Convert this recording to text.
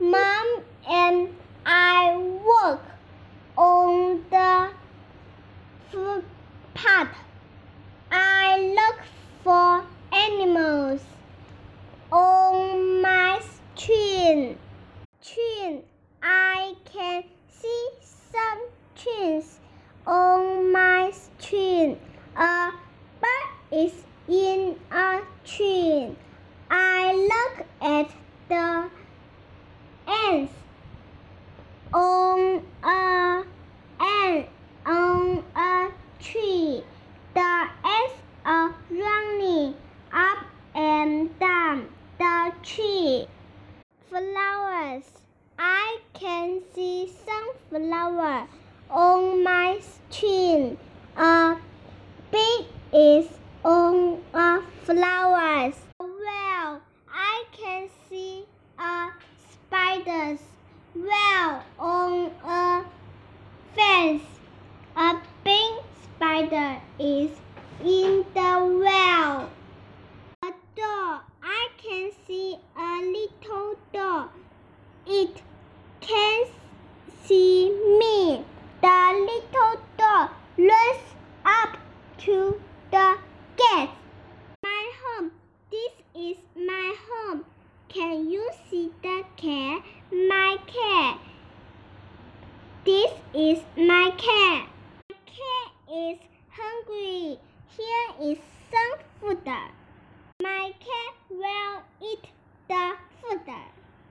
Mom and I walk on the footpath. I look for animals on my screen. I can see some trees on my screen. A bird is in a tree. I look at the ants on a tree. The ants are running up and down the tree. Flowers. I can see sunflower on my screen. A bee is on a flowers. Well, I can see a spider's web on a fence. A big spider is in the web. A door. I can see a little door. It can see me. The little door runs up to the gate. My home. This is my home. Can you see the cat? My cat. This is my cat. My cat is hungry. Here is some food. My cat will eat the food.